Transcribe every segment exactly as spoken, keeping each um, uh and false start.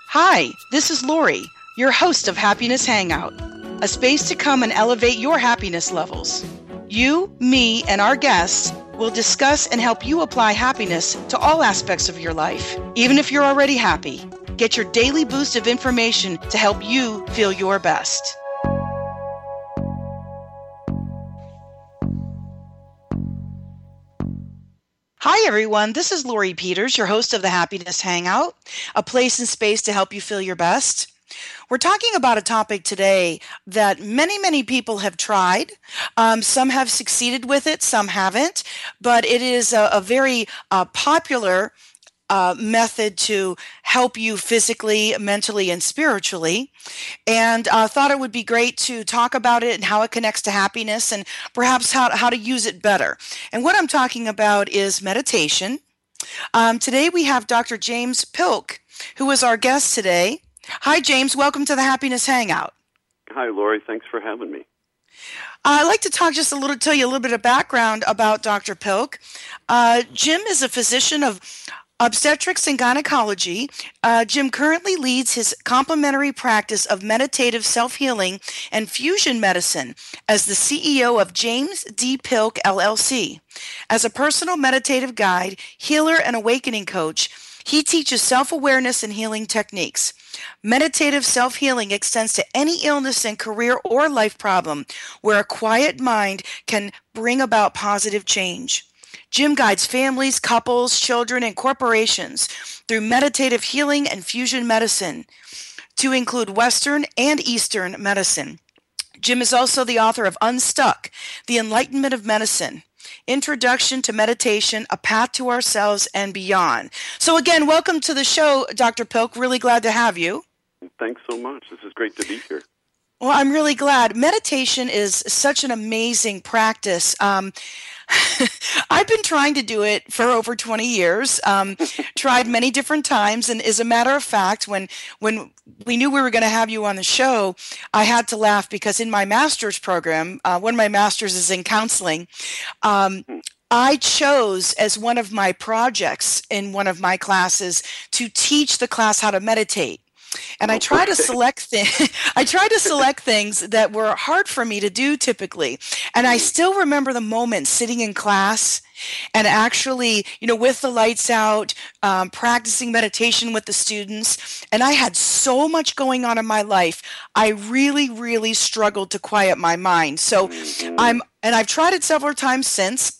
Hi, this is Lori, your host of Happiness Hangout, a space to come and elevate your happiness levels. You, me, and our guests will discuss and help you apply happiness to all aspects of your life, even if you're already happy. Get your daily boost of information to help you feel your best. Hi, everyone. This is Lori Peters, your host of the Happiness Hangout, a place and space to help you feel your best. We're talking about a topic today that many, many people have tried. Um, some have succeeded with it, some haven't, but it is a, a very uh, popular uh, method to help you physically, mentally, and spiritually. And I uh, thought it would be great to talk about it and how it connects to happiness and perhaps how, how to use it better. And what I'm talking about is meditation. Um, today we have Doctor James Pilk, who is our guest today. Hi, James. Welcome to the Happiness Hangout. Hi, Lori. Thanks for having me. Uh, I'd like to talk just a little, tell you a little bit of background about Doctor Pilk. Uh, Jim is a physician of obstetrics and gynecology. Uh, Jim currently leads his complementary practice of meditative self-healing and fusion medicine as the C E O of James D. Pilk, L L C. As a personal meditative guide, healer, and awakening coach, he teaches self-awareness and healing techniques. Meditative self-healing extends to any illness and career or life problem where a quiet mind can bring about positive change. Jim guides families, couples, children, and corporations through meditative healing and fusion medicine to include Western and Eastern medicine. Jim is also the author of Unstuck, The Enlightenment of Medicine, Introduction to Meditation, A Path to Ourselves and Beyond. So again, welcome to the show, Doctor Pilk. Really glad to have you. Thanks so much. This is great to be here. Well, I'm really glad. Meditation is such an amazing practice. Um, I've been trying to do it for over twenty years, um, tried many different times, and as a matter of fact, when when we knew we were going to have you on the show, I had to laugh because in my master's program, uh, one of my masters is in counseling, um, I chose as one of my projects in one of my classes to teach the class how to meditate. And I try to select th- I try to select things that were hard for me to do typically. And I still remember the moment sitting in class and actually, you know, with the lights out, um, practicing meditation with the students. And I had so much going on in my life. I really, really struggled to quiet my mind. So I'm, and I've tried it several times since.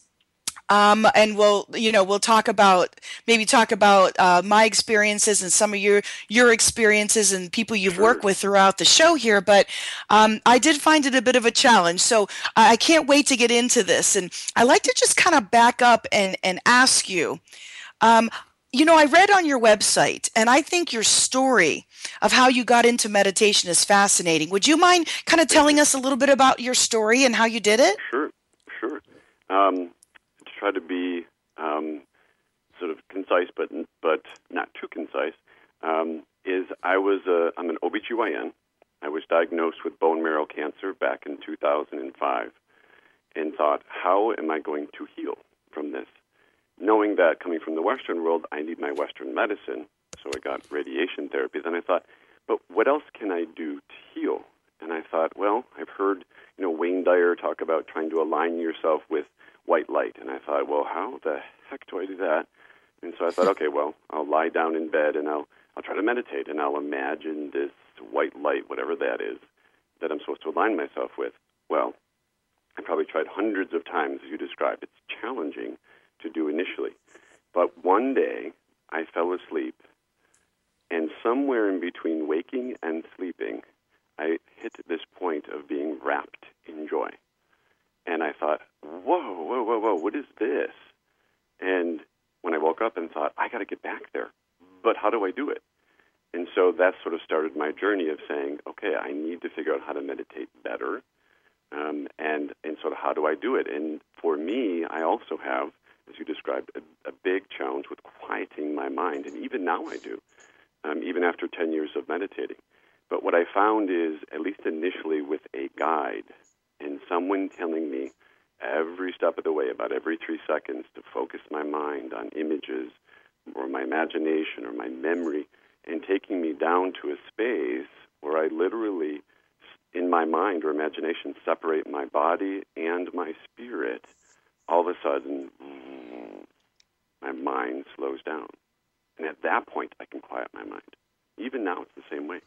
Um, and we'll, you know, we'll talk about, maybe talk about uh, my experiences and some of your, your experiences and people you've Sure. worked with throughout the show here. But um, I did find it a bit of a challenge. So I can't wait to get into this. And I like to just kind of back up and, and ask you, um, you know, I read on your website, and I think your story of how you got into meditation is fascinating. Would you mind kind of telling us a little bit about your story and how you did it? Sure, sure. Um, try to be um, sort of concise, but but not too concise, um, is I was a, I'm an O B G Y N. I was diagnosed with bone marrow cancer back in two thousand five and thought, how am I going to heal from this? Knowing that coming from the Western world, I need my Western medicine, so I got radiation therapy. Then I thought, but what else can I do to heal? And I thought, well, I've heard, you know, Wayne Dyer talk about trying to align yourself with white light. And I thought, well, how the heck do I do that? And so I thought, okay, well, I'll lie down in bed and I'll I'll try to meditate and I'll imagine this white light, whatever that is, that I'm supposed to align myself with. Well, I probably tried hundreds of times, as you described. It's challenging to do initially. But one day I fell asleep, and somewhere in between waking and sleeping, I hit this point of being wrapped in joy. And I thought, whoa, whoa, whoa, whoa, what is this? And when I woke up and thought, I got to get back there, but how do I do it? And so that sort of started my journey of saying, okay, I need to figure out how to meditate better, um, and and sort of how do I do it? And for me, I also have, as you described, a, a big challenge with quieting my mind, and even now I do, um, even after ten years of meditating. But what I found is, at least initially with a guide, and someone telling me every step of the way, about every three seconds, to focus my mind on images or my imagination or my memory, and taking me down to a space where I literally, in my mind or imagination, separate my body and my spirit. All of a sudden, my mind slows down. And at that point, I can quiet my mind. Even now, it's the same way.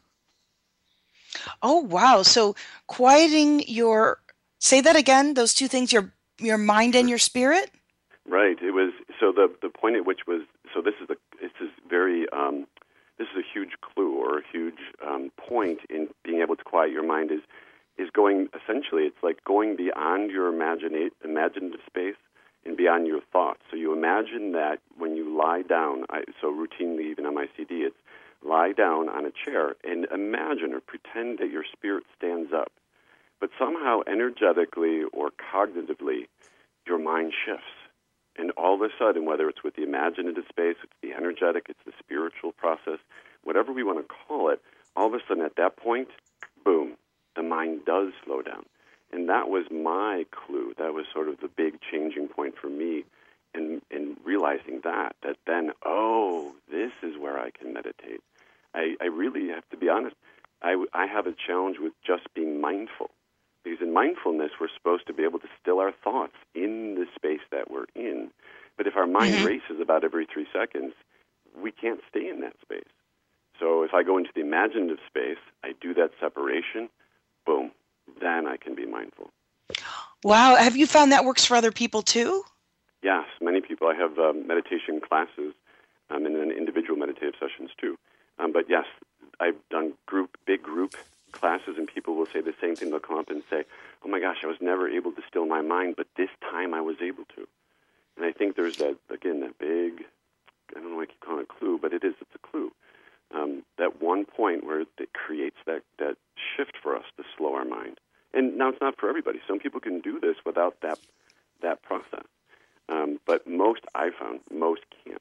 Oh, wow. So quieting your, say that again, those two things, your your mind and your spirit? Right. It was, so the the point at which was, so this is, the, this is very, um, this is a huge clue or a huge um, point in being able to quiet your mind is, is going, essentially, it's like going beyond your imagina- imaginative space and beyond your thoughts. So you imagine that when you lie down, I, so routinely even on my C D, it's lie down on a chair and imagine or pretend that your spirit stands up. But somehow energetically or cognitively, your mind shifts. And all of a sudden, whether it's with the imaginative space, it's the energetic, it's the spiritual process, whatever we want to call it, all of a sudden at that point, boom, the mind does slow down. And that was my clue. That was sort of the big changing point for me in, in realizing that, that then, oh, this is where I can meditate. I, I really have to be honest, I, I have a challenge with just being mindful. Because in mindfulness, we're supposed to be able to still our thoughts in the space that we're in. But if our mind mm-hmm. races about every three seconds, we can't stay in that space. So if I go into the imaginative space, I do that separation, boom, then I can be mindful. Wow. Have you found that works for other people too? Yes, many people. I have um, meditation classes um, and then individual meditative sessions too. Um, but yes, I've done group, big group classes, and people will say the same thing. They'll come up and say, oh my gosh, I was never able to still my mind, but this time I was able to. And I think there's that, again, that big, I don't know why I keep calling it a clue, but it is, it's a clue. Um, that one point where it creates that, that shift for us to slow our mind. And now it's not for everybody. Some people can do this without that that process. Um, but most, I found, most can't.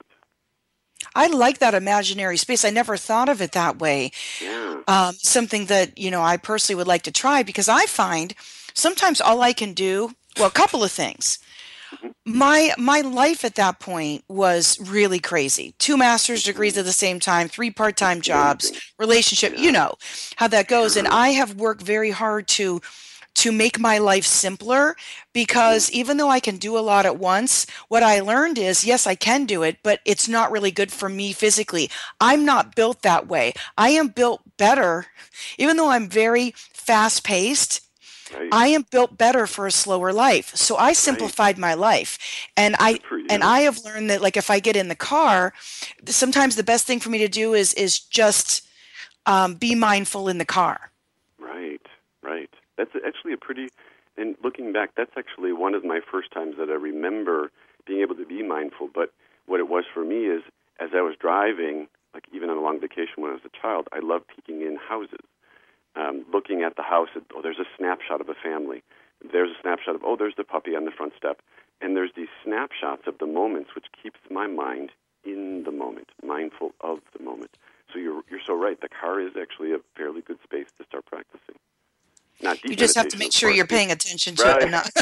I like that imaginary space. I never thought of it that way. Yeah. Um, something that, you know, I personally would like to try, because I find sometimes all I can do, well, a couple of things. Mm-hmm. My my life at that point was really crazy. Two master's degrees at the same time, three part-time jobs, relationship, yeah. You know how that goes. And I have worked very hard to to make my life simpler, because even though I can do a lot at once, what I learned is, yes, I can do it, but it's not really good for me physically. I'm not built that way. I am built better, even though I'm very fast-paced, right. I am built better for a slower life. So I simplified right. my life. And I and I have learned that, like, if I get in the car, sometimes the best thing for me to do is is just um, be mindful in the car. Right, right. That's actually a pretty, and looking back, that's actually one of my first times that I remember being able to be mindful. But what it was for me is, as I was driving, like even on a long vacation when I was a child, I loved peeking in houses, um, looking at the house. Oh, there's a snapshot of a family. There's a snapshot of, oh, there's the puppy on the front step. And there's these snapshots of the moments, which keeps my mind in the moment, mindful of the moment. So you're you're so right. The car is actually a fairly good space to start practicing. Not deep you just have to make sure you're paying attention to right. it enough.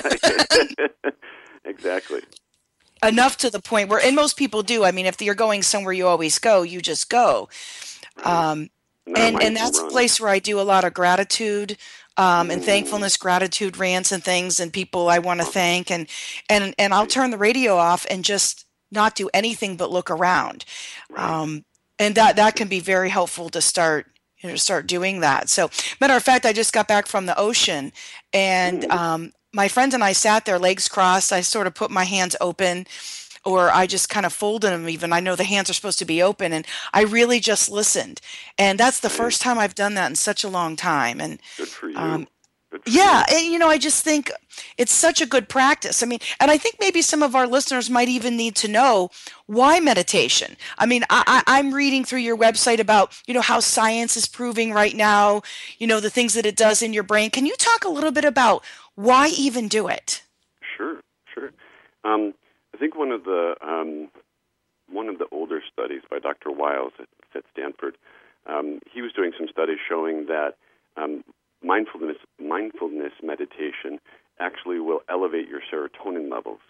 Exactly. Enough to the point where, and most people do. I mean, if you're going somewhere you always go, you just go. Right. Um, and and that's a place where I do a lot of gratitude um, mm. and thankfulness, gratitude rants and things, and people I want to thank. And, and, and I'll turn the radio off and just not do anything but look around. Right. Um, and that, that can be very helpful to start You know, start doing that. So, matter of fact, I just got back from the ocean, and um, my friend and I sat there, legs crossed. I sort of put my hands open, or I just kind of folded them even. I know the hands are supposed to be open, and I really just listened. And that's the first time I've done that in such a long time. And good for you. Um, good for yeah, you. and, you know, I just think it's such a good practice. I mean, and I think maybe some of our listeners might even need to know, why meditation? I mean, I, I, I'm reading through your website about, you know, how science is proving right now, you know, the things that it does in your brain. Can you talk a little bit about why even do it? Sure, sure. Um, I think one of the um, one of the older studies by Doctor Wiles at, at Stanford, um, he was doing some studies showing that um, mindfulness mindfulness meditation actually will elevate your serotonin levels.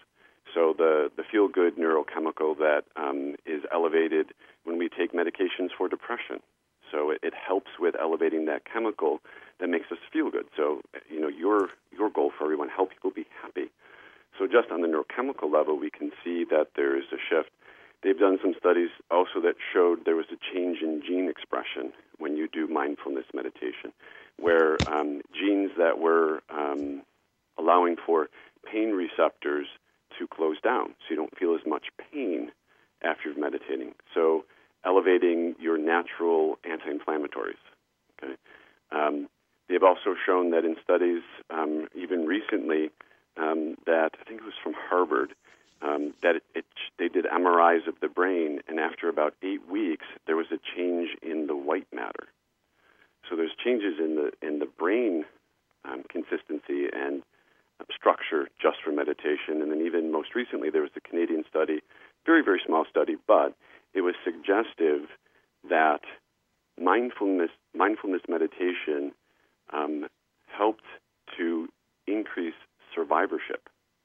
So the, the feel-good neurochemical that um, is elevated when we take medications for depression. So it, it helps with elevating that chemical that makes us feel good. So, you know, your your goal for everyone, help people be happy. So just on the neurochemical level, we can see that there is a shift. They've done some studies also that showed there was a change in gene expression when you do mindfulness meditation, where um, genes that were um, allowing for pain receptors to close down, so you don't feel as much pain after you're meditating. So elevating your natural anti-inflammatories. Okay, um, they've also shown that in studies, um, even recently, um, that I think it was from Harvard, um, that it, it, they did M R Is of the brain, and after about eight weeks, there was a change in the white matter. So there's changes in the in the brain um, consistency and structure just for meditation. And then even most recently, there was a Canadian study, very, very small study, but it was suggestive that mindfulness mindfulness meditation um, helped to increase survivorship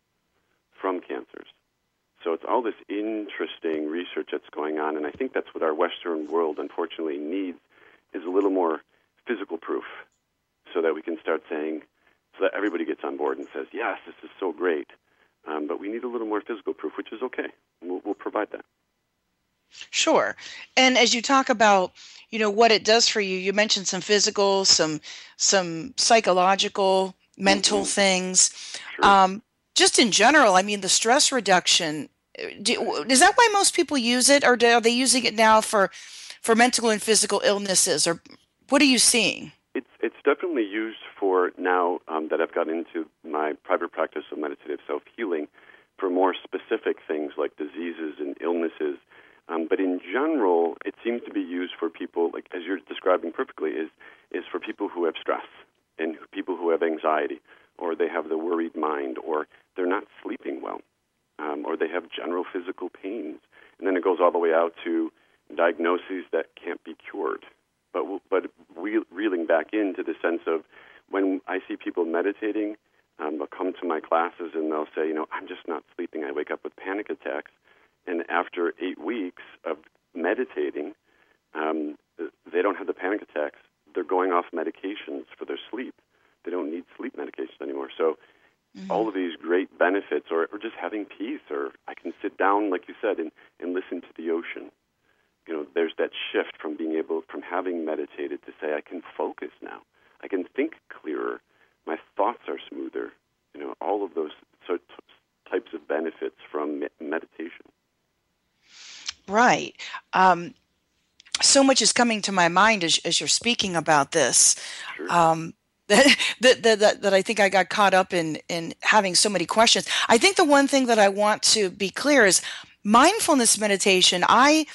from cancers. So it's all this interesting research that's going on, and I think that's what our Western world, unfortunately, needs, is a little more physical proof so that we can start saying, so that everybody gets on board and says, yes, this is so great, um, but we need a little more physical proof, which is okay. We'll, we'll provide that. Sure. And as you talk about, you know, what it does for you, you mentioned some physical, some some psychological, mental mm-hmm. things. Sure. Um, just in general, I mean, the stress reduction, do, is that why most people use it, or are they using it now for, for mental and physical illnesses, or what are you seeing? It's it's definitely used for now um, that I've gotten into my private practice of meditative self-healing for more specific things like diseases and illnesses. Um, but in general, it seems to be used for people, like as you're describing perfectly, is is for people who have stress and people who have anxiety, or they have the worried mind, or they're not sleeping well, um, or they have general physical pains. And then it goes all the way out to diagnoses that can't be cured. But but re- reeling back into the sense of when I see people meditating, um, they'll come to my classes and they'll say, you know, I'm just not sleeping. I wake up with panic attacks. And after eight weeks of meditating, um, they don't have the panic attacks. They're going off medications for their sleep. They don't need sleep medications anymore. So mm-hmm. all of these great benefits, or, or just having peace, or I can sit down, like you said, and, and listen to the ocean. You know, there's that shift from being able, from having meditated to say, I can focus now. I can think clearer. My thoughts are smoother. You know, all of those sort of types of benefits from me- meditation. Right. Um, so much is coming to my mind as, as you're speaking about this. Sure. Um, that, that, that, that I think I got caught up in, in having so many questions. I think the one thing that I want to be clear is mindfulness meditation. I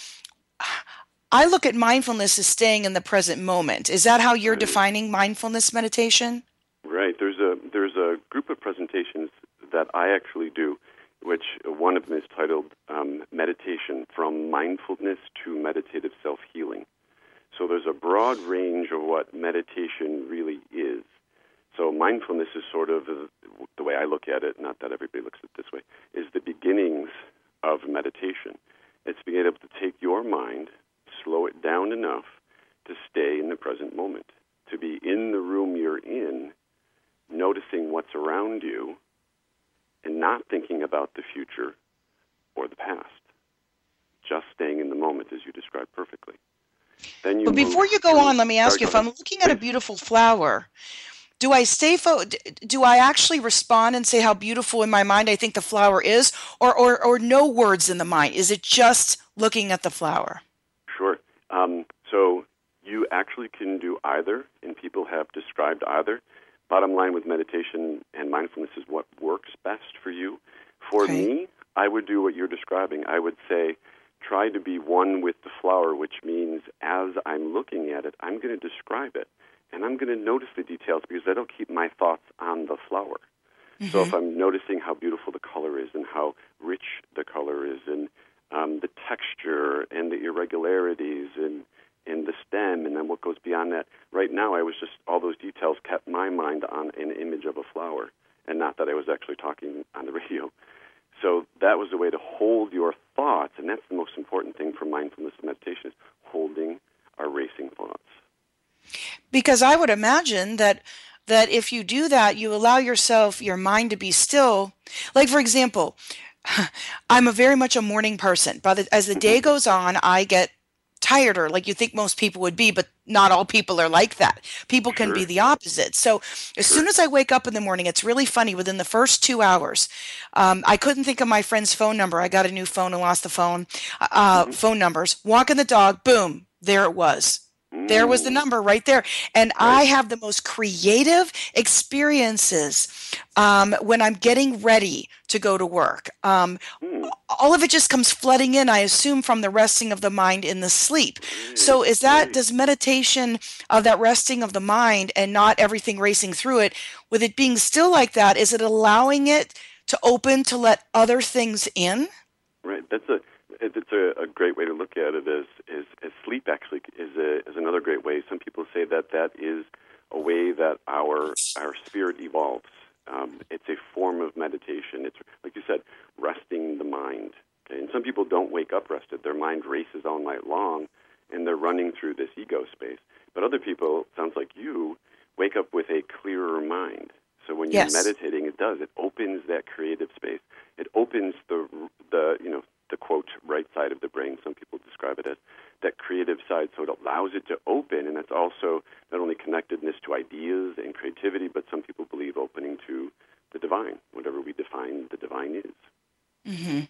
I look at mindfulness as staying in the present moment. Is that how you're right. defining mindfulness meditation? Right. There's a there's a group of presentations that I actually do, which one of them is titled um, Meditation from Mindfulness to Meditative Self-Healing. So there's a broad range of what meditation really is. So mindfulness is sort of, the way I look at it, not that everybody looks at it this way, is the beginnings of meditation. It's being able to take your mind, slow it down enough to stay in the present moment, to be in the room you're in, noticing what's around you, and not thinking about the future or the past, just staying in the moment as you described perfectly. Then you but before you go through, on, let me ask sorry, you, if I'm looking at a beautiful flower, do I stay fo- do I actually respond and say how beautiful in my mind I think the flower is, or, or, or no words in the mind? Is it just looking at the flower? Sure. Um, so you actually can do either, and people have described either. Bottom line with meditation and mindfulness is what works best for you. For okay. me, I would do what you're describing. I would say, try to be one with the flower, which means as I'm looking at it, I'm going to describe it. And I'm going to notice the details because that'll keep my thoughts on the flower. Mm-hmm. So if I'm noticing how beautiful the color is and how rich the color is and um, the texture and the irregularities and, and the stem and then what goes beyond that, right now I was just, all those details kept my mind on an image of a flower and not that I was actually talking on the radio. So that was a way to hold your thoughts, and that's the most important thing for mindfulness and meditation is holding our racing thoughts. Because I would imagine that that if you do that, you allow yourself, your mind to be still. Like, for example, I'm a very much a morning person. But as the day goes on, I get tireder, like you think most people would be, but not all people are like that. People can be Sure, the opposite. So as soon sure. as I wake up in the morning, it's really funny. Within the first two hours, um, I couldn't think of my friend's phone number. I got a new phone and lost the phone, uh, Mm-hmm. phone numbers. Walking the dog, boom, there it was. There was the Mm, number right there. And right. I have the most creative experiences um, when I'm getting ready to go to work. Um, Mm, all of it just comes flooding in, I assume, from the resting of the mind in the sleep. right, So is that, right. does meditation of that resting of the mind and not everything racing through it, with it being still like that, is it allowing it to open to let other things in? Right. That's a it- it's a, a great way to look at it. As is as sleep actually is a is another great way. Some people say that that is a way that our our spirit evolves. Um, it's a form of meditation. It's like you said, resting the mind. Okay? And some people don't wake up rested. Their mind races all night long, and they're running through this ego space. But other people, sounds like you, wake up with a clearer mind. So when you're Yes. meditating, it does. It opens that creative space. It opens the the you know the quote right side of the brain. Some people describe it as that creative side. So it allows it to open, and that's also not only connectedness to ideas and creativity, but some people believe opening to the divine, whatever we define the divine is. hmm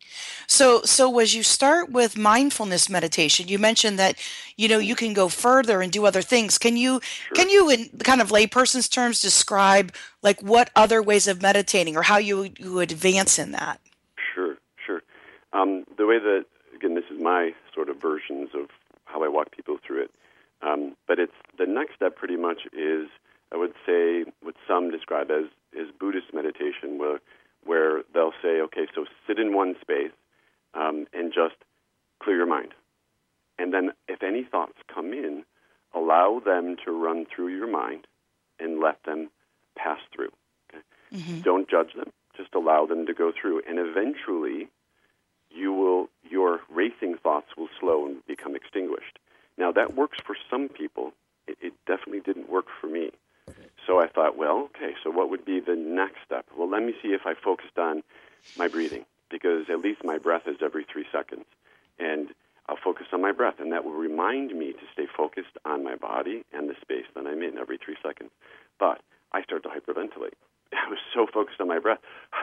So, so as you start with mindfulness meditation, you mentioned that, you know, you can go further and do other things. Can you, Sure, can you, in kind of layperson's terms, describe like what other ways of meditating or how you you would advance in that? sure, sure. Um, the way that again, this is my sort of versions of how I walk people through it. Um, but it's the next step. Pretty much is I would say what some describe as is Buddhist meditation, where where they'll say, okay, so sit in one space um, and just clear your mind, and then if any thoughts come in, allow them to run through your mind and let them pass through. Okay? hmm Don't judge them; just allow them to go through, and eventually you will your racing thoughts will slow and become extinguished. Now that works for some people. It, it definitely didn't work for me. So I thought, well, okay, so what would be the next step? Well, let me see if I focused on my breathing, because at least my breath is every three seconds. And I'll focus on my breath, and that will remind me to stay focused on my body and the space that I'm in every three seconds. But I start to hyperventilate. I was so focused on my breath.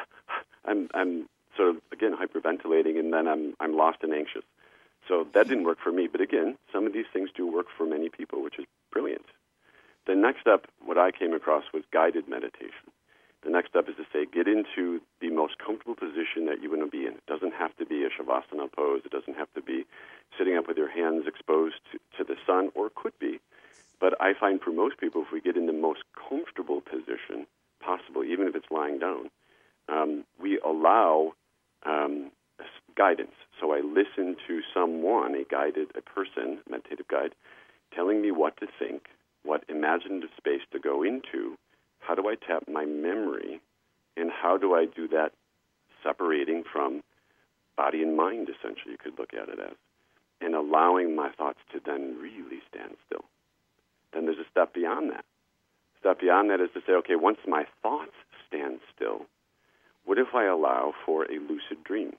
I'm, I'm sort of, again, hyperventilating, and then I'm, I'm lost and anxious. So that didn't work for me. But again, some of these things do work for many people, which is brilliant. The next step, what I came across, was guided meditation. The next step is to say, get into the most comfortable position that you want to be in. It doesn't have to be a Shavasana pose. It doesn't have to be sitting up with your hands exposed to, to the sun, or it could be. But I find for most people, if we get in the most comfortable position possible, even if it's lying down, um, we allow um, guidance. So I listen to someone, a guided, a person, meditative guide, telling me what to think, what imaginative space to go into, how do I tap my memory, and how do I do that separating from body and mind, essentially, you could look at it as, and allowing my thoughts to then really stand still. Then there's a step beyond that. Step beyond that is to say, okay, once my thoughts stand still, what if I allow for a lucid dream?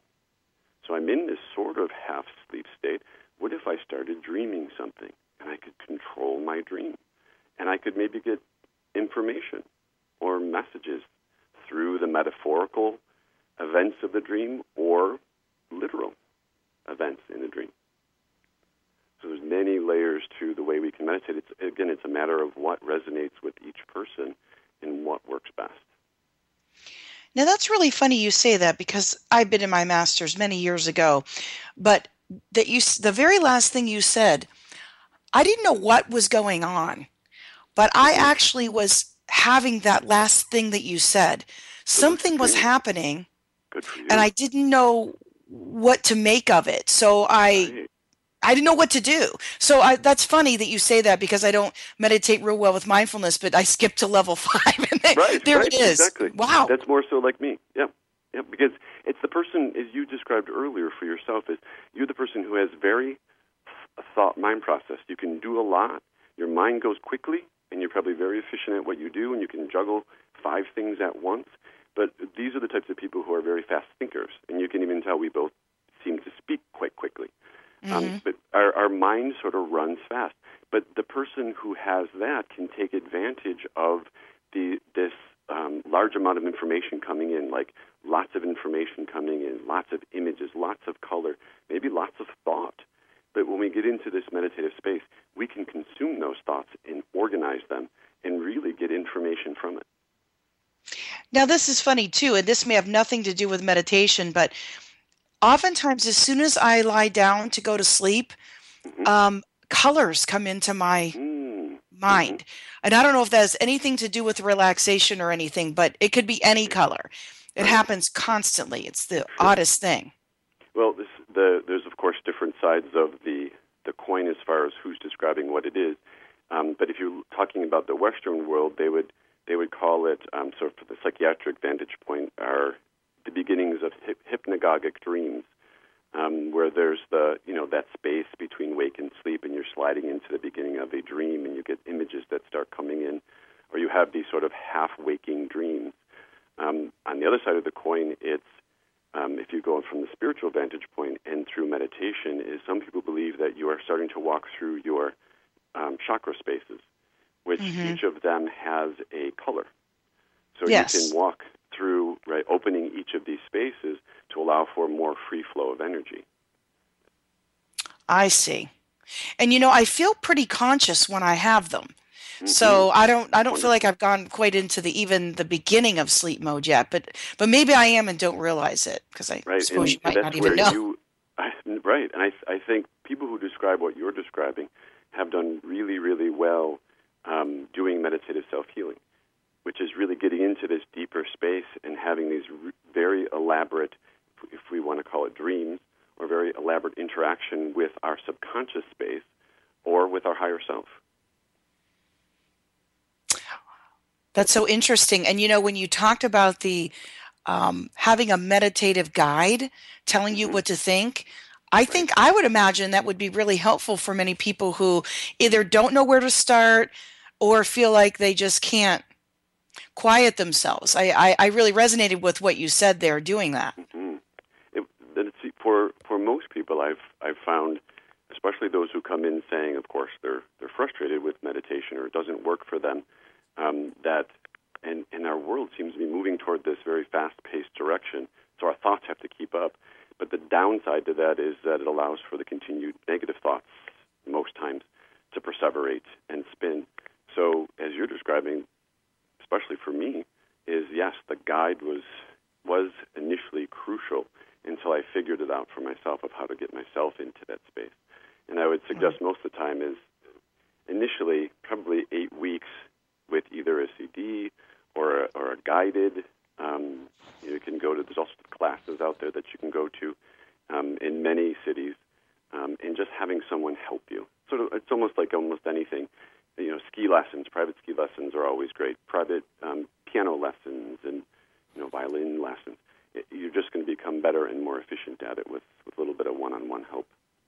So I'm in this sort of half-sleep state. What if I started dreaming something, and I could control my dream? And I could maybe get information or messages through the metaphorical events of the dream or literal events in the dream. So there's many layers to the way we can meditate. It's, again, it's a matter of what resonates with each person and what works best. Now that's really funny you say that, because I've been in my master's many years ago, but that you, the very last thing you said, I didn't know what was going on. But I Mm-hmm. actually was having that last thing that you said. The lucid Something was dream. happening, Good for and you. I didn't know what to make of it. So I Right. I didn't know what to do. So I, that's funny that you say that, because I don't meditate real well with mindfulness, but I skipped to level five, and there, Right, there right, it is. exactly. Wow. That's more so like me. Yeah. Yeah, because it's the person, as you described earlier for yourself, is you're the person who has very thought mind process. You can do a lot. Your mind goes quickly, and you're probably very efficient at what you do, and you can juggle five things at once. But these are the types of people who are very fast thinkers, and you can even tell we both seem to speak quite quickly. Mm-hmm. Um, but our, our mind sort of runs fast. But the person who has that can take advantage of the this um, large amount of information coming in, like lots of information coming in, lots of images, lots of color, maybe lots of thought. But when we get into this meditative space, we can consume those thoughts and organize them and really get information from it. Now, this is funny, too, and this may have nothing to do with meditation, but oftentimes as soon as I lie down to go to sleep, mm-hmm. um, colors come into my mm-hmm. mind. And I don't know if that has anything to do with relaxation or anything, but it could be any color. It right. happens constantly. It's the oddest thing. Well, this, the, there's, of course, different sides of the, the coin as far as who's describing what it is. Um, but if you're talking about the Western world, they would they would call it, um, sort of the psychiatric vantage point, are the beginnings of hip- hypnagogic dreams, um, where there's the, you know, that space between wake and sleep, and you're sliding into the beginning of a dream, and you get images that start coming in, or you have these sort of half-waking dreams. Um, on the other side of the coin, it's Um, if you go from the spiritual vantage point and through meditation, is some people believe that you are starting to walk through your um, chakra spaces, which mm-hmm. each of them has a color. So yes. you can walk through, right, opening each of these spaces to allow for more free flow of energy. I see. And, you know, I feel pretty conscious when I have them. Mm-hmm. So I don't I don't Wonderful. feel like I've gone quite into the even the beginning of sleep mode yet, but but maybe I am and don't realize it, because I right. suppose and, you might and not even know. You, I, right, and I I think people who describe what you're describing have done really, really well um, doing meditative self-healing, which is really getting into this deeper space and having these r- very elaborate, if we want to call it dreams, or very elaborate interaction with our subconscious space or with our higher self. That's so interesting. And, you know, when you talked about the um, having a meditative guide telling you mm-hmm. what to think, I right. think I would imagine that would be really helpful for many people who either don't know where to start or feel like they just can't quiet themselves. I, I, I really resonated with what you said there, doing that. Mm-hmm. It, it's, for for most people, I've I've found, especially those who come in saying, of course, they're they're frustrated with meditation or it doesn't work for them. Um, that and, and our world seems to be moving toward this very fast-paced direction, so our thoughts have to keep up. But the downside to that is that it allows for the continued negative thoughts, most times, to perseverate and spin. So, as you're describing, especially for me, is yes, the guide was was initially crucial until I figured it out for myself of how to get myself into that space. And I would suggest most of the time is initially probably eight weeks with either a C D or a, or a guided. Um, you can go to, there's also classes out there that you can go to um, in many cities, um, and just having someone help you. Sort of, it's almost like almost anything. You know, ski lessons, private ski lessons are always great. Private um, piano lessons and, you know, violin lessons. It, you're just going to become better and more efficient at it with, with a little bit of one-on-one help.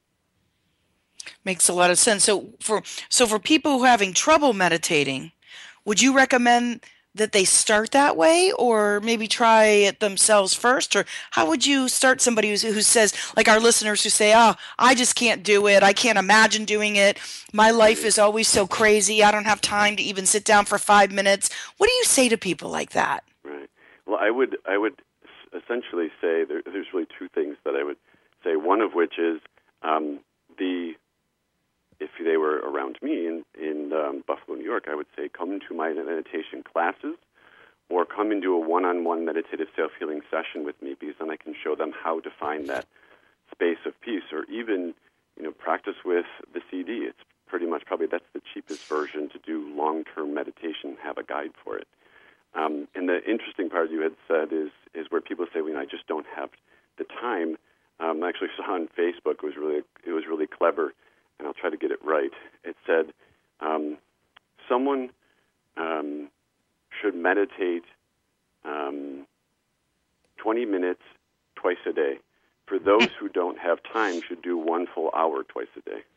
Makes a lot of sense. So for so for people who are having trouble meditating, would you recommend that they start that way, or maybe try it themselves first? Or how would you start somebody who, who says, like our listeners who say, oh, I just can't do it. I can't imagine doing it. My life is always so crazy. I don't have time to even sit down for five minutes. What do you say to people like that? Right. Well, I would I would essentially say there, there's really two things that I would say. One of which is um, the if they were around me in, in um, Buffalo, New York, I would say come to my meditation classes or come and do a one-on-one meditative self-healing session with me, because then I can show them how to find that space of peace, or even, you know, practice with the C D. It's pretty much probably that's the cheapest version to do long-term meditation, have a guide for it. Um, and the interesting part you had said is is where people say, well, you know, I just don't have the time. Um, I actually saw on Facebook, it was really, it was really clever, and I'll try to get it right. It said, um, someone um, should meditate um, twenty minutes twice a day. For those who don't have time, should do one full hour twice a day.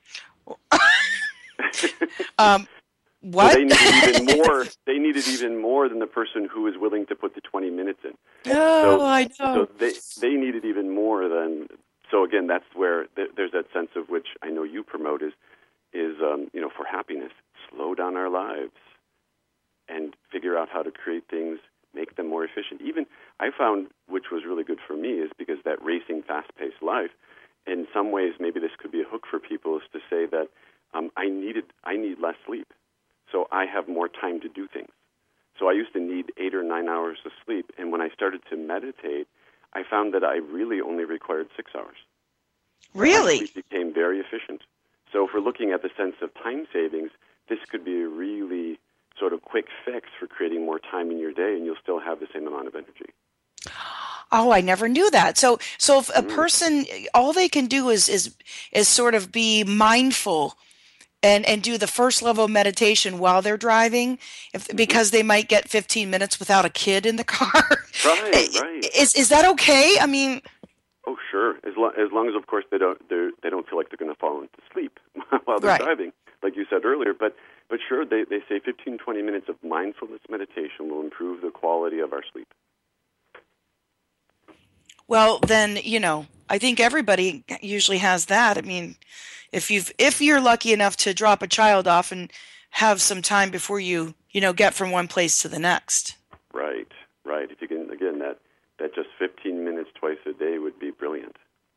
um, what? So they needed even more. They needed even more than the person who is willing to put the twenty minutes in. Oh, so, I know. So they they needed even more than. So again, that's where th- there's that sense of which I know you promote is is um, you know, for happiness, slow down our lives and figure out how to create things, make them more efficient. Even I found, which was really good for me, is because that racing, fast-paced life, in some ways, maybe this could be a hook for people, is to say that um, I needed I need less sleep, so I have more time to do things. So I used to need eight or nine hours of sleep, and when I started to meditate, I found that I really only required six hours. Really? My sleep became very efficient. So if we're looking at the sense of time savings, this could be a really sort of quick fix for creating more time in your day, and you'll still have the same amount of energy. Oh, I never knew that. So, so if a Mm. person, all they can do is is is sort of be mindful and and do the first level of meditation while they're driving, if Mm-hmm. because they might get fifteen minutes without a kid in the car. Right, right. Is is that okay? I mean, oh, sure. As long as long as, of course, they don't they they don't feel like they're going to fall into sleep while they're right. driving, like you said earlier. But but sure, they they say fifteen, twenty minutes of mindfulness meditation will improve the quality of our sleep. Well, then, you know, I think everybody usually has that. I mean, if you've if you're lucky enough to drop a child off and have some time before you, you know, get from one place to the next. Right, right. If you can, again, that, that just fifteen minutes twice a day would be brilliant.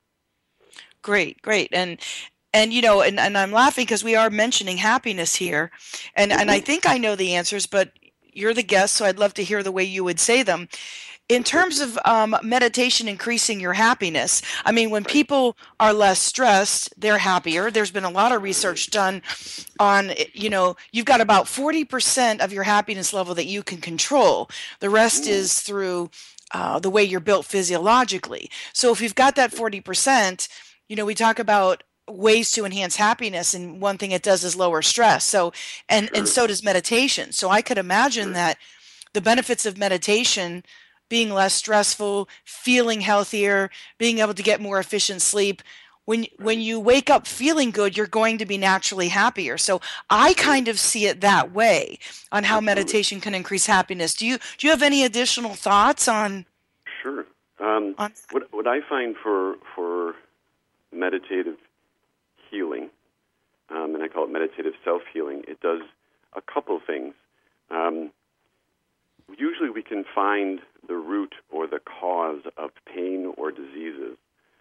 Great, great. And and you know, and, and I'm laughing because we are mentioning happiness here. And mm-hmm. and I think I know the answers, but you're the guest, so I'd love to hear the way you would say them. In terms of um, meditation increasing your happiness, I mean, when people are less stressed, they're happier. There's been a lot of research done on, you know, you've got about forty percent of your happiness level that you can control. The rest is through uh, the way you're built physiologically. So if you've got that forty percent, you know, we talk about ways to enhance happiness, and one thing it does is lower stress. So, and, Sure. and so does meditation. So I could imagine Sure. that the benefits of meditation, being less stressful, feeling healthier, being able to get more efficient sleep. When when you wake up feeling good, you're going to be naturally happier. So I kind of see it that way on how Absolutely. meditation can increase happiness. Do you do you have any additional thoughts on? Sure. Um, on what what I find for for meditative healing, um, and I call it meditative self-healing, it does a couple things. Um, usually we can find the root or the cause of pain or diseases.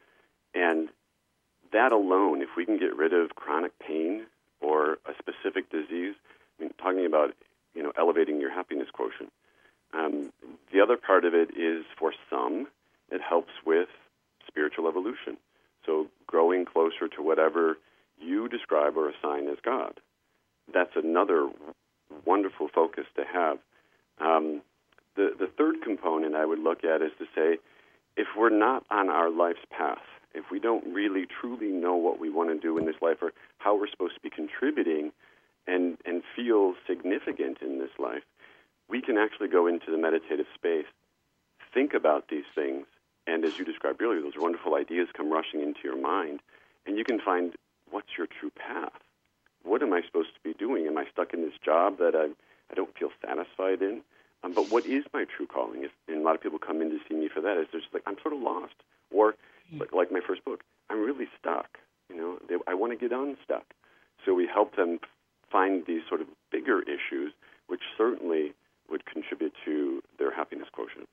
And that alone, if we can get rid of chronic pain or a specific disease, I mean, talking about, you know, elevating your happiness quotient. Um, the other part of it is, for some, it helps with spiritual evolution. So growing closer to whatever you describe or assign as God. That's another wonderful focus to have. Um, the, the third component I would look at is to say, if we're not on our life's path, if we don't really truly know what we want to do in this life or how we're supposed to be contributing and, and feel significant in this life, we can actually go into the meditative space, think about these things, and as you described earlier, those wonderful ideas come rushing into your mind, and you can find, what's your true path? What am I supposed to be doing? Am I stuck in this job that I, I don't feel satisfied in? Um, but what is my true calling? If, and a lot of people come in to see me for that. Is they're just like, I'm sort of lost. Or, like, like my first book, I'm really stuck. You know, they, I want to get unstuck. So we help them find these sort of bigger issues, which certainly would contribute to their happiness quotient.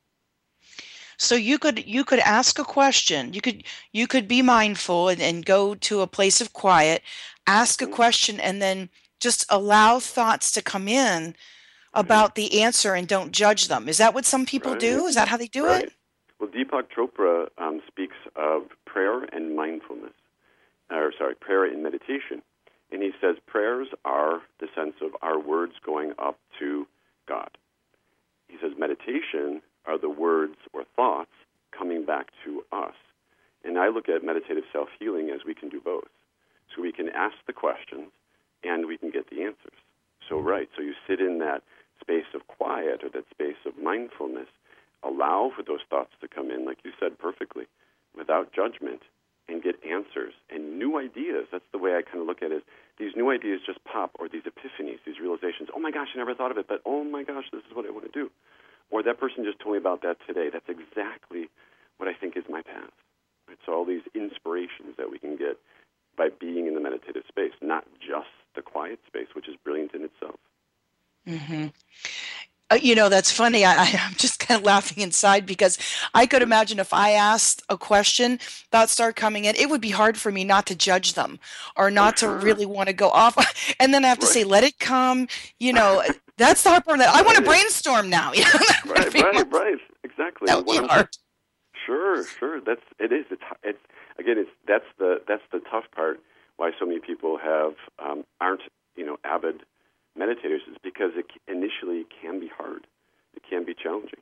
So you could you could ask a question. You could you could be mindful and, and go to a place of quiet, ask a Mm-hmm. question, and then just allow thoughts to come in about the answer and don't judge them. Is that what some people Right. do? Is that how they do Right. it? Well, Deepak Chopra um, speaks of prayer and mindfulness, or sorry, prayer and meditation. And he says prayers are the sense of our words going up to God. He says meditation are the words or thoughts coming back to us. And I look at meditative self-healing as we can do both. So we can ask the questions and we can get the answers. So right, so you sit in that space of quiet or that space of mindfulness, allow for those thoughts to come in, like you said perfectly, without judgment, and get answers and new ideas. That's the way I kind of look at it. These new ideas just pop, or these epiphanies, these realizations. Oh my gosh, I never thought of it, but oh my gosh, this is what I want to do. Or that person just told me about that today. That's exactly what I think is my path. Right? So all these inspirations that we can get by being in the meditative space, not just the quiet space, which is brilliant in itself. Mm-hmm. Uh, you know, that's funny. I, I- I'm just kind of laughing inside because I could imagine if I asked a question, thoughts start coming in, it would be hard for me not to judge them or Oh, not to sure. really want to go off. And then I have to say, Right. let it come. You know, that's the hard part. That I want to Right. brainstorm now. You know, that would Right, be, right, right. Exactly. that And would what be I'm hard. Sure, sure. That's it is. It's it's again. It's that's the that's the tough part. Why so many people have um, aren't you know avid meditators is because it initially can be hard. It can be challenging.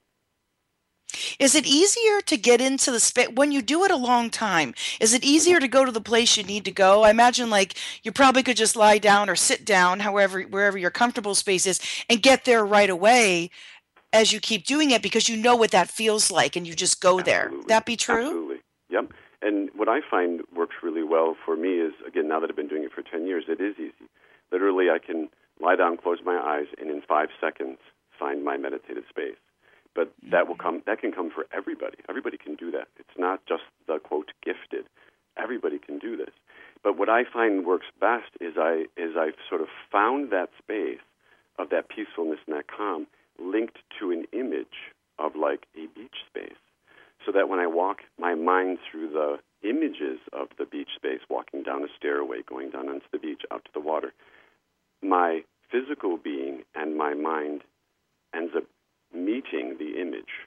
Is it easier to get into the space when you do it a long time? Is it Mhm. easier to go to the place you need to go? I imagine like you probably could just lie down or sit down, however, wherever your comfortable space is, and get there right away as you keep doing it because you know what that feels like and you just go there. Absolutely, That be true? absolutely. Yep. And what I find works really well for me is again now that I've been doing it for ten years, it is easy. Literally, I can lie down, close my eyes, and in five seconds find my meditative space. But that will come. That can come for everybody. Everybody can do that. It's not just the quote gifted. Everybody can do this. But what I find works best is I is I've sort of found that space of that peacefulness and that calm linked to an image of like a beach space, so that when I walk my mind through the images of the beach space, walking down a stairway, going down onto the beach, out to the water, my physical being and my mind ends up meeting the image.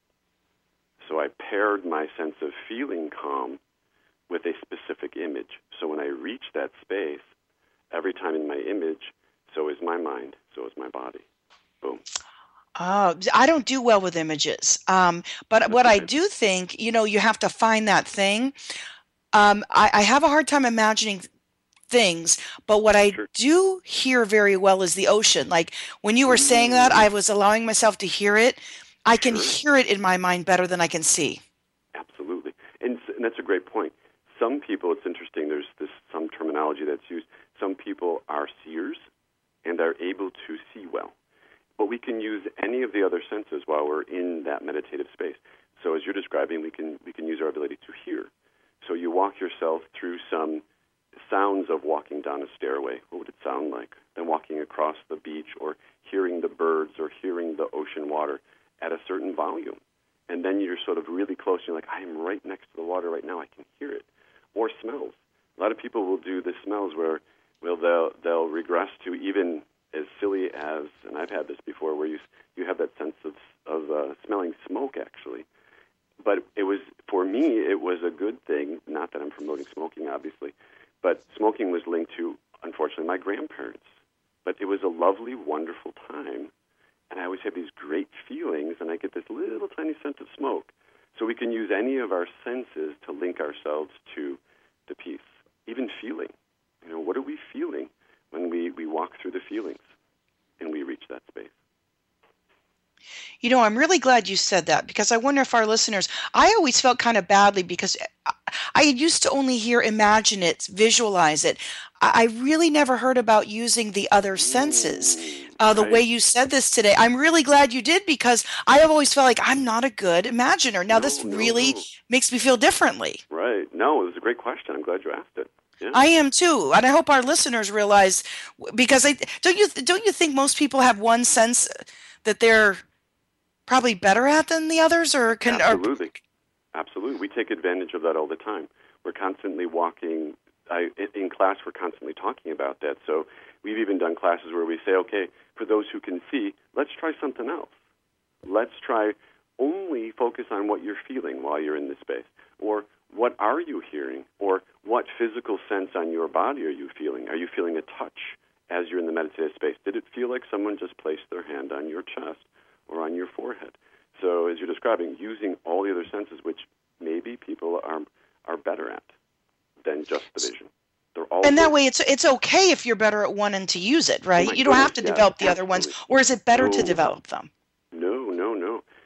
So I paired my sense of feeling calm with a specific image. So when I reach that space, every time in my image, so is my mind, so is my body. Boom. Oh, I don't do well with images. Um, but That's what I okay. do think, you know, you have to find that thing. Um, I, I have a hard time imagining things, but what I Sure. do hear very well is the ocean. Like when you were saying that, Ooh, I was allowing myself to hear it. I can sure. hear it in my mind better than I can see. Absolutely. And, s- and that's a great point. Some people, it's interesting, there's this some terminology that's used. Some people are seers and are able to see well. But we can use any of the other senses while we're in that meditative space. So as you're describing, we can we can use our ability to hear. So you walk yourself through some sounds of walking down a stairway. What would it sound like? Then walking across the beach or hearing the birds or hearing the ocean water at a certain volume. And then you're sort of really close. You're like, I am right next to the water right now. I can hear it. Or smells. A lot of people will do the smells where well, they'll, they'll regress to even as silly as, and I've had this before, where you you have that sense of of uh, smelling smoke actually. But it was for me, it was a good thing. Not that I'm promoting smoking, obviously, but smoking was linked to, unfortunately, my grandparents. But it was a lovely, wonderful time, and I always have these great feelings, and I get this little tiny scent of smoke. So we can use any of our senses to link ourselves to the peace, even feeling. You know, what are we feeling when we, we walk through the feelings and we reach that space? You know, I'm really glad you said that because I wonder if our listeners, I always felt kind of badly because I I used to only hear imagine it, visualize it. I I really never heard about using the other senses. Mm, Uh, the way right. you said this today, I'm really glad you did because I have always felt like I'm not a good imaginer. Now, No, this no, really no. makes me feel differently. Right. No, it was a great question. I'm glad you asked it. Yeah. I am too, and I hope our listeners realize because I don't you don't you think most people have one sense that they're probably better at than the others, or can or Absolutely. Absolutely. We take advantage of that all the time. We're constantly walking. I, in class, we're constantly talking about that. So we've even done classes where we say, okay, for those who can see, let's try something else. Let's try only focus on what you're feeling while you're in this space. Or what are you hearing? Or what physical sense on your body are you feeling? Are you feeling a touch as you're in the meditative space? Did it feel like someone just placed their hand on your chest or on your forehead? So as you're describing, using all the other senses, which maybe people are are better at than just the vision. They're all and that good. way it's it's okay if you're better at one and to use it, Oh right? my You don't goodness, have to yes, develop the other ones, absolutely. or is it better to No, develop them? no, no, no.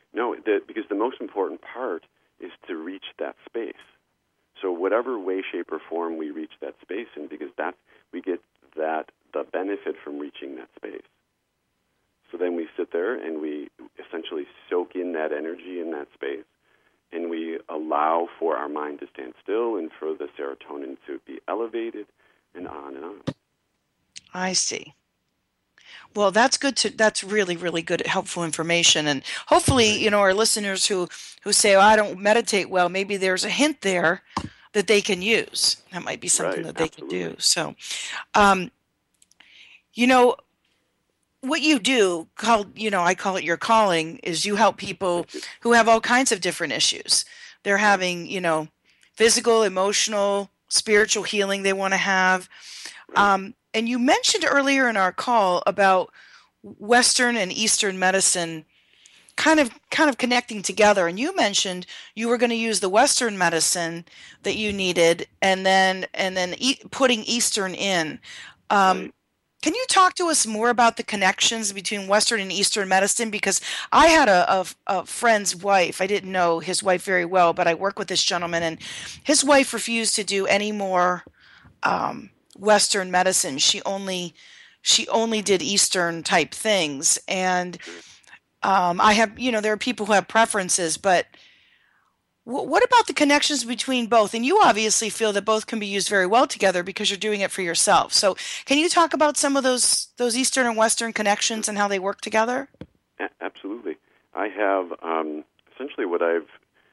No, the, because the most important part is to reach that space. So whatever way, shape, or form we reach that space in, because that we get that the benefit from reaching that space. So then we sit there and we essentially soak in that energy in that space, and we allow for our mind to stand still and for the serotonin to be elevated, and on and on. I see. Well, that's good to that's really, really good, helpful information. And hopefully, Right. you know, our listeners who who say, "Oh, I don't meditate well," maybe there's a hint there that they can use. That might be something Right, that they could do. absolutely. So, um, you know, what you do, called, you know, I call it your calling, is you help people Thank you. who have all kinds of different issues. They're Right, having, you know, physical, emotional, spiritual healing they want to have. right. Um, and you mentioned earlier in our call about Western and Eastern medicine kind of kind of connecting together. And you mentioned you were going to use the Western medicine that you needed, and then and then e- putting Eastern in. Um, Right. can you talk to us more about the connections between Western and Eastern medicine? Because I had a, a, a friend's wife. I didn't know his wife very well, but I work with this gentleman, and his wife refused to do any more um, Western medicine. She only she only did Eastern type things, and Sure. um, I have, you know, there are people who have preferences, but w- what about the connections between both? And you obviously feel that both can be used very well together because you're doing it for yourself. So, can you talk about some of those those Eastern and Western Sure. connections and how they work together? A- absolutely. I have um, essentially what I've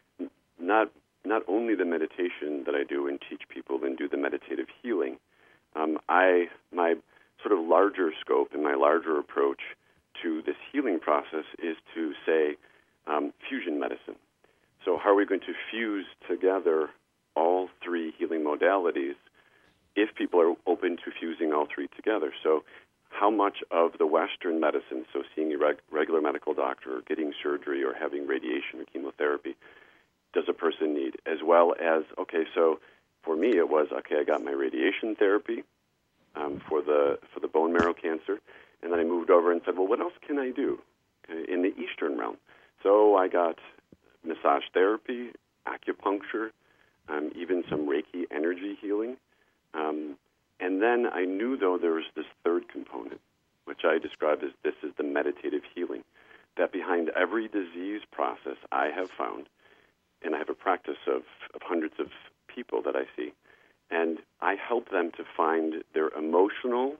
not not only the meditation that I do and teach people and do the meditative healing. Um, I my sort of larger scope and my larger approach to this healing process is to say um, fusion medicine. So how are we going to fuse together all three healing modalities if people are open to fusing all three together? So how much of the Western medicine, so seeing a reg- regular medical doctor or getting surgery or having radiation or chemotherapy, does a person need? As well as, okay, so for me it was, okay, I got my radiation therapy um, for the for the bone marrow cancer, and then I moved over and said, well, what else can I do okay, in the Eastern realm? So I got massage therapy, acupuncture, um, even some Reiki energy healing. Um, and then I knew, though, there was this third component, which I describe as this is the meditative healing, that behind every disease process I have found, and I have a practice of, of hundreds of people that I see, and I help them to find their emotional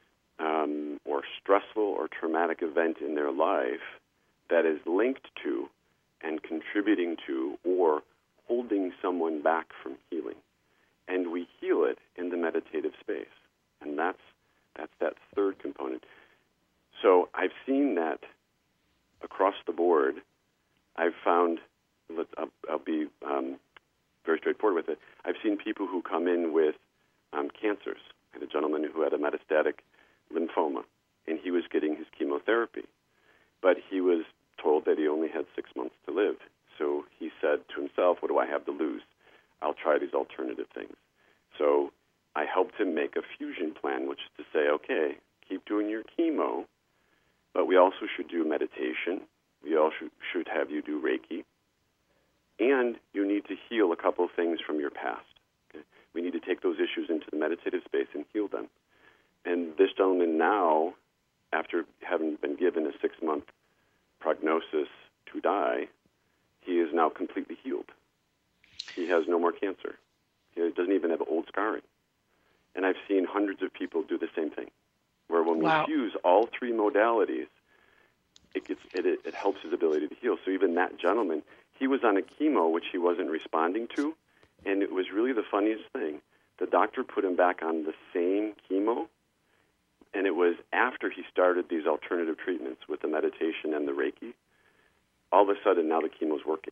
um, or stressful or traumatic event in their life that is linked to and contributing to or holding someone back from healing. And we heal it in the meditative space. And that's that's that third component. So I've seen that across the board. I've found, I'll, I'll be um, very straightforward with it, I've seen people who come in with um, cancers. I had a gentleman who had a metastatic lymphoma, and he was getting his chemotherapy. But he was told that he only had six months to live. So he said to himself, what do I have to lose? I'll try these alternative things. So I helped him make a fusion plan, which is to say, okay, keep doing your chemo, but we also should do meditation. We also should have you do Reiki. And you need to heal a couple of things from your past. Okay? We need to take those issues into the meditative space and heal them. And this gentleman now, after having been given a six-month prognosis to die, he is now completely healed. He has no more cancer. He doesn't even have old scarring. And I've seen hundreds of people do the same thing, where when we Wow. fuse all three modalities, it, gets, it, it helps his ability to heal. So even that gentleman, he was on a chemo which he wasn't responding to, and it was really the funniest thing. The doctor put him back on the same chemo, and it was after he started these alternative treatments with the meditation and the Reiki, all of a sudden now the chemo's working.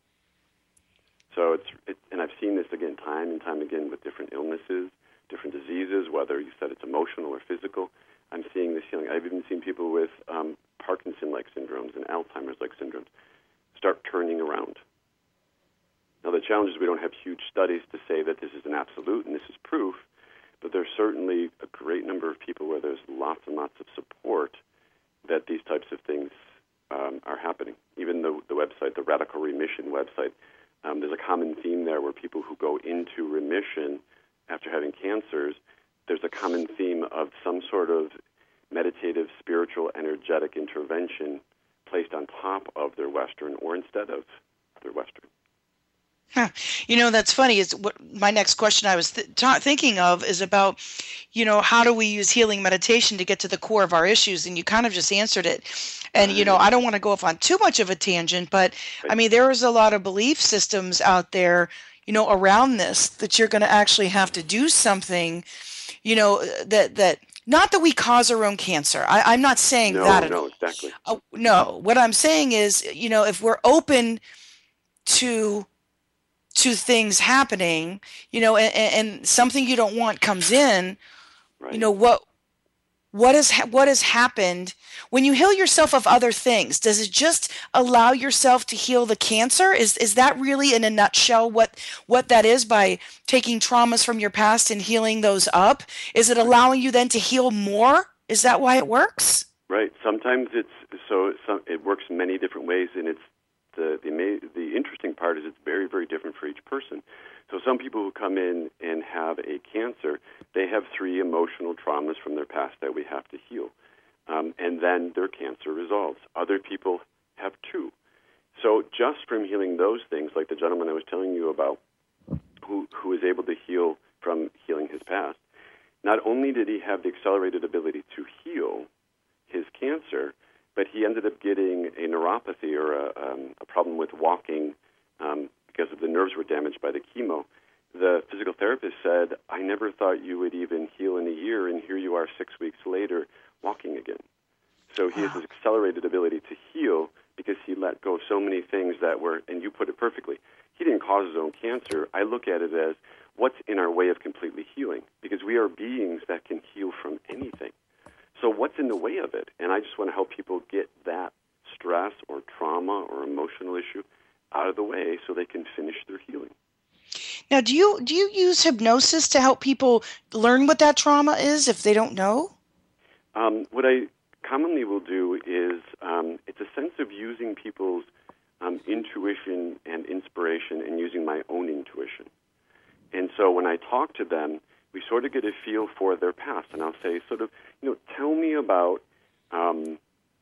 So it's, it, and I've seen this again time and time again with different illnesses, different diseases, whether you said it's emotional or physical. I'm seeing this healing. I've even seen people with um, Parkinson-like syndromes and Alzheimer's-like syndromes start turning around. Now the challenge is we don't have huge studies to say that this is an absolute and this is proof, but there's certainly a great number of people where there's lots and lots of support that these types of things um, are happening. Even the, the Radical Remission website. Um, there's a common theme there where people who go into remission after having cancers, there's a common theme of some sort of meditative, spiritual, energetic intervention placed on top of their Western or instead of their Western. Huh. You know, that's funny. Is what my next question I was th- ta- thinking of is about, you know, how do we use healing meditation to get to the core of our issues? And you kind of just answered it. And, you know, I don't want to go off on too much of a tangent, but I mean, there is a lot of belief systems out there, you know, around this that you're going to actually have to do something, you know, that, that, not that we cause our own cancer. I, I'm not saying no, that at no, all. exactly. Uh, no, what I'm saying is, you know, if we're open to to things happening, you know, and, and something you don't want comes in, right. you know, what what has what has happened when you heal yourself of other things? Does it just allow yourself to heal the cancer? Is is that really in a nutshell what what that is, by taking traumas from your past and healing those up? Is it allowing you then to heal more? Is that why it works? Right. Sometimes it's so some, it works many different ways, and it's the the the interesting part is it's very, very different for each person. So some people who come in and have a cancer, they have three emotional traumas from their past that we have to heal, um, and then their cancer resolves. Other people have two. So just from healing those things, like the gentleman I was telling you about, who who was able to heal from healing his past, not only did he have the accelerated ability to heal his cancer, but he ended up getting a neuropathy or a, um, a problem with walking um, because of the nerves were damaged by the chemo. The physical therapist said, I never thought you would even heal in a year, and here you are six weeks later walking again. So he has this accelerated ability to heal because he let go of so many things that were, and you put it perfectly, he didn't cause his own cancer. I look at it as what's in our way of completely healing, because we are beings that can heal from anything. So what's in the way of it? And I just want to help people get that stress or trauma or emotional issue out of the way so they can finish their healing. Now, do you do you use hypnosis to help people learn what that trauma is if they don't know? Um, what I commonly will do is um, it's a sense of using people's um, intuition and inspiration and using my own intuition. And so when I talk to them, we sort of get a feel for their past, and I'll say, sort of, you know, tell me about um,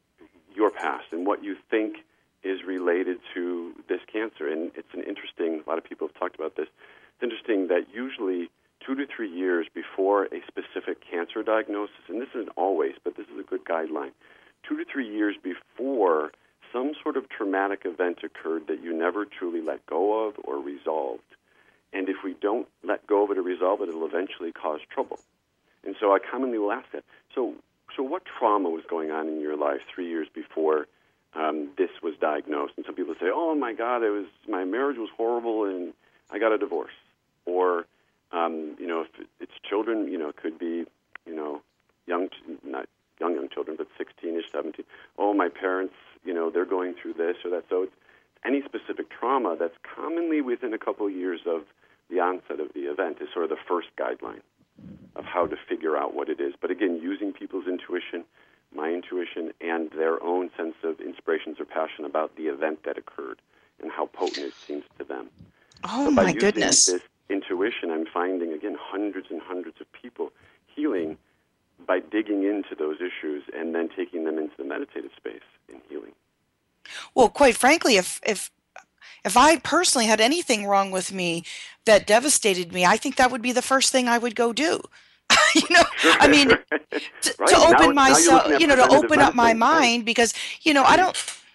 your past and what you think is related to this cancer. And it's an interesting, a lot of people have talked about this, it's interesting that usually two to three years before a specific cancer diagnosis, and this isn't always, but this is a good guideline, two to three years before some sort of traumatic event occurred that you never truly let go of or resolved. And if we don't let go of it or resolve it, it'll eventually cause trouble. And so I commonly will ask that. So, so what trauma was going on in your life three years before um, this was diagnosed? And some people say, "Oh my God, it was my marriage was horrible, and I got a divorce." Or, um, you know, if it's children, you know, it could be, you know, young, not young young children, but sixteen-ish, seventeen. Oh, my parents, you know, they're going through this or that. So it's any specific trauma that's commonly within a couple of years of the onset of the event is sort of the first guideline of how to figure out what it is. But again, using people's intuition, my intuition, and their own sense of inspirations or passion about the event that occurred and how potent it seems to them. Oh, so by my using goodness. this intuition, I'm finding, again, hundreds and hundreds of people healing by digging into those issues and then taking them into the meditative space and healing. Well, quite frankly, if if if I personally had anything wrong with me that devastated me, I think that would be the first thing I would go do. you know, I mean, to, right. to open now, myself, now you know, to open up my medicine. mind, because, you know, I don't,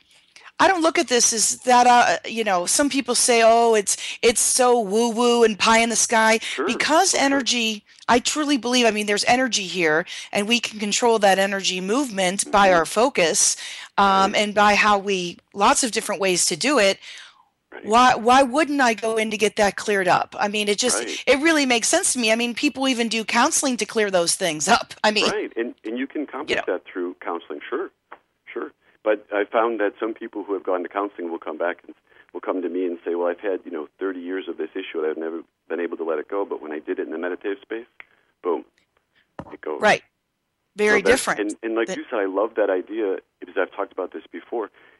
I don't look at this as that, uh, you know, some people say, oh, it's, it's so woo woo and pie in the sky, Sure. because oh, energy, sure. I truly believe, I mean, there's energy here, and we can control that energy movement mm-hmm. by our focus, um, right. and by how we, lots of different ways to do it. Right. Why why wouldn't I go in to get that cleared up? I mean, it just, right. it really makes sense to me. I mean, people even do counseling to clear those things up. I mean, right, and and you can accomplish you know. that through counseling, sure, sure. But I found that some people who have gone to counseling will come back and will come to me and say, well, I've had, you know, thirty years of this issue and I've never been able to let it go, but when I did it in the meditative space, boom, it goes. Right. Very so different. And, and like that, you said, I love that idea because I've talked about this before.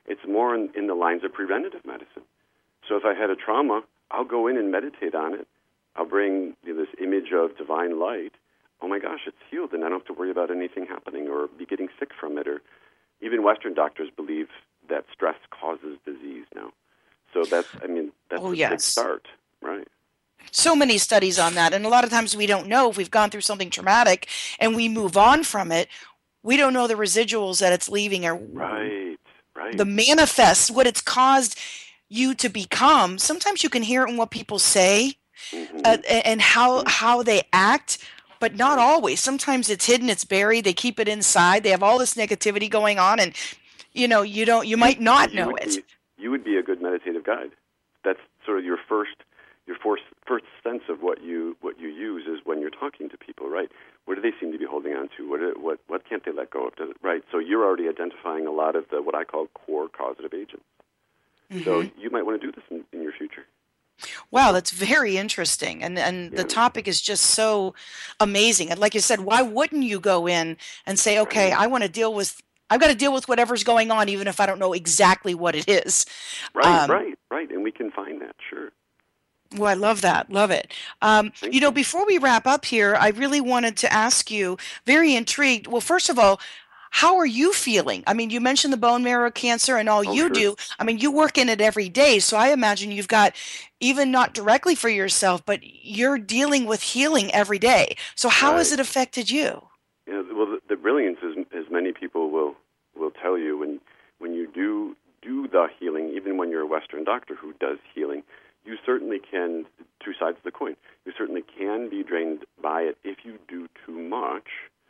It's more in, in the lines of preventative medicine. So if I had a trauma, I'll go in and meditate on it. I'll bring you know, this image of divine light. Oh my gosh, it's healed, and I don't have to worry about anything happening or be getting sick from it. Or even Western doctors believe that stress causes disease now. So that's, I mean, that's Oh, a yes. big start, right? So many studies on that. And a lot of times we don't know if we've gone through something traumatic and we move on from it. We don't know the residuals that it's leaving or Right, right. the manifest, what it's caused you to become. Sometimes you can hear it in what people say Mm-hmm. uh, and how how they act, but not always. Sometimes it's hidden, it's buried, they keep it inside. They have all this negativity going on, and you know, you don't you might not you know would it. Be, you would be a good meditative guide. That's sort of your first your first first sense of what you what you use is when you're talking to people, right? What do they seem to be holding on to? What are, what what can't they let go of? Does it, right? So you're already identifying a lot of the what I call core causative agents. Mm-hmm. So you might want to do this in, in your future. Wow, that's very interesting. And and Yeah. the topic is just so amazing. And like you said, why wouldn't you go in and say, okay, Right. I want to deal with I've got to deal with whatever's going on, even if I don't know exactly what it is. Right, Um, right, right. And we can find that, sure. Well, I love that. Love it. Um, Thank you know, you. before we wrap up here, I really wanted to ask you, very intrigued. Well, first of all, how are you feeling? I mean, you mentioned the bone marrow cancer and all Oh, you sure. do. I mean, you work in it every day. So I imagine you've got, even not directly for yourself, but you're dealing with healing every day. So how has Right. it affected you? Yeah, well, the, the brilliance is, as many people will will tell you, when when you do do the healing, even when you're a Western doctor who does healing, you certainly can. Two sides of the coin. You certainly can be drained by it if you do too much,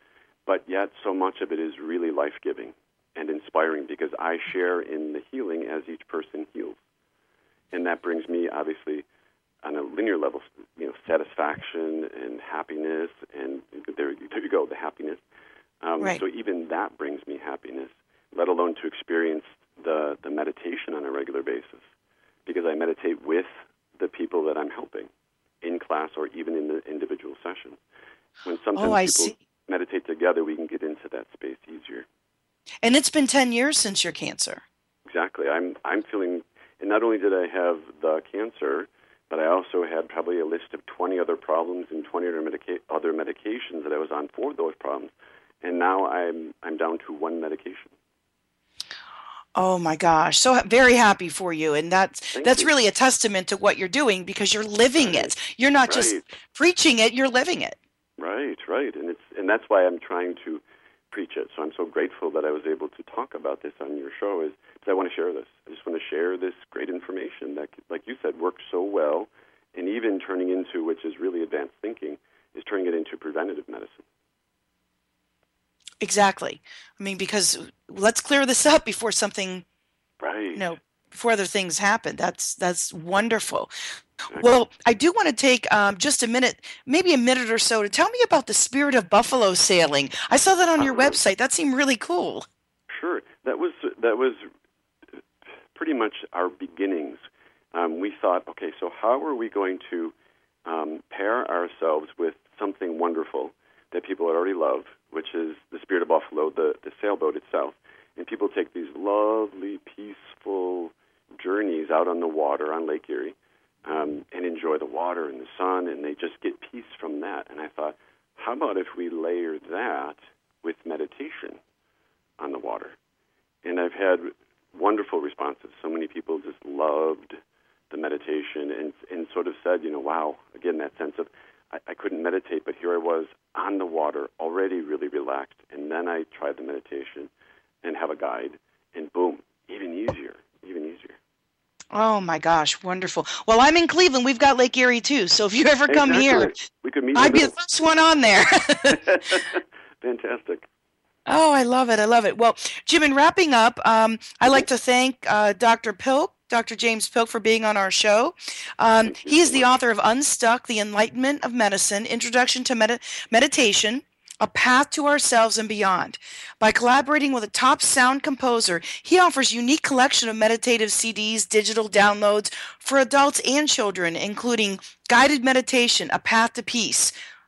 but yet so much of it is really life-giving and inspiring because I share in the healing as each person heals, and that brings me obviously on a linear level, you know, satisfaction and happiness, and there, there you go, the happiness. Um, Right. So even that brings me happiness, let alone to experience the, the meditation on a regular basis, because I meditate with the people that I'm helping in class or even in the individual sessions. When sometimes Oh, I people see. meditate together, we can get into that space easier. And it's been ten years since your cancer. Exactly. I'm I'm feeling, and not only did I have the cancer, but I also had probably a list of twenty other problems and twenty other, medica- other medications that I was on for those problems. And now I'm I'm down to one medication. Oh my gosh. So ha- very happy for you. And that's Thank that's you. really a testament to what you're doing because you're living Right. it. You're not just Right. preaching it, you're living it. Right, right. And it's and that's why I'm trying to preach it. So I'm so grateful that I was able to talk about this on your show is because I want to share this. I just want to share this great information that, like you said, works so well, and even turning into, which is really advanced thinking, is turning it into preventative medicine. Exactly. I mean, because let's clear this up before something, Right. you know, before other things happen. That's that's wonderful. Exactly. Well, I do want to take um, just a minute, maybe a minute or so, to tell me about the Spirit of Buffalo sailing. I saw that on your Uh-huh. website. That seemed really cool. Sure. That was that was pretty much our beginnings. Um, we thought, okay, so how are we going to um, pair ourselves with something wonderful that people already love, which is the Spirit of Buffalo, the, the sailboat itself. And people take these lovely, peaceful journeys out on the water on Lake Erie um, and enjoy the water and the sun, and they just get peace from that. And I thought, how about if we layer that with meditation on the water? And I've had wonderful responses. So many people just loved the meditation and and sort of said, you know, wow, again, that sense of I, I couldn't meditate, but here I was on the water, already really relaxed, and then I tried the meditation and have a guide, and boom, even easier, even easier. Oh my gosh, wonderful. Well, I'm in Cleveland. We've got Lake Erie too. So if you ever come Exactly. here, We could meet I'd in be the the first one on there. middle. Fantastic. Oh, I love it. I love it. Well, Jim, in wrapping up, um, I'd like Mm-hmm. to thank uh, Doctor Pilk, Doctor James Pilk, for being on our show. Um, Thank you he so is the much. author of Unstuck, The Enlightenment of Medicine, Introduction to Medi- Meditation, A Path to Ourselves and Beyond. By collaborating with a top sound composer, he offers unique collection of meditative C Ds, digital downloads for adults and children, including Guided Meditation, A Path to Peace,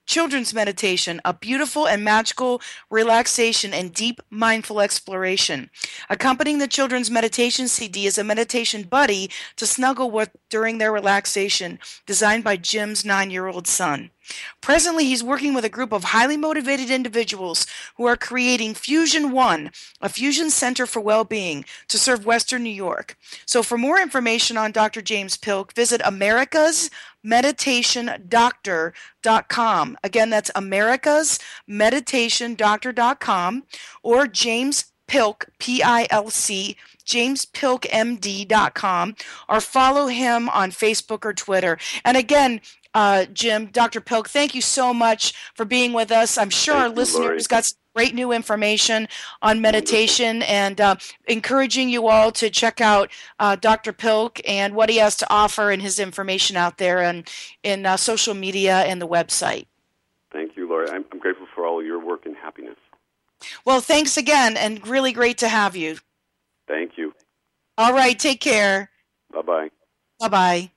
Children's Meditation, a beautiful and magical relaxation and deep mindful exploration. Accompanying the Children's Meditation C D is a meditation buddy to snuggle with during their relaxation, designed by Jim's nine-year-old son. Presently, he's working with a group of highly motivated individuals who are creating Fusion One, a fusion center for well-being, to serve Western New York. So for more information on Doctor James Pilk, visit americas meditation doctor dot com. Again, that's americas meditation doctor dot com, or James Pilk, P I L C, james pilk m d dot com, or follow him on Facebook or Twitter. And again, uh, Jim, Doctor Pilk, thank you so much for being with us. I'm sure Thank our you, listeners Lori. got some great new information on meditation, and uh, encouraging you all to check out uh, Doctor Pilk and what he has to offer and his information out there and in uh, social media and the website. Thank you, Lori. I'm, I'm grateful for all your work and happiness. Well, thanks again, and really great to have you. Thank you. All right, take care. Bye-bye. Bye-bye.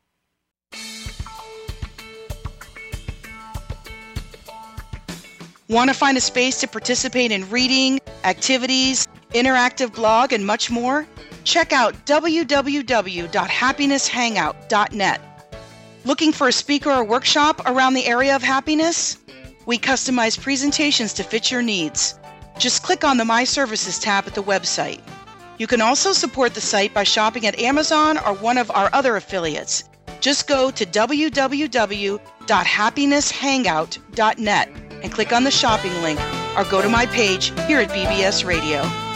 Want to find a space to participate in reading, activities, interactive blog, and much more? Check out w w w dot happiness hangout dot net. Looking for a speaker or workshop around the area of happiness? We customize presentations to fit your needs. Just click on the My Services tab at the website. You can also support the site by shopping at Amazon or one of our other affiliates. Just go to w w w dot happiness hangout dot net and click on the shopping link, or go to my page here at B B S Radio.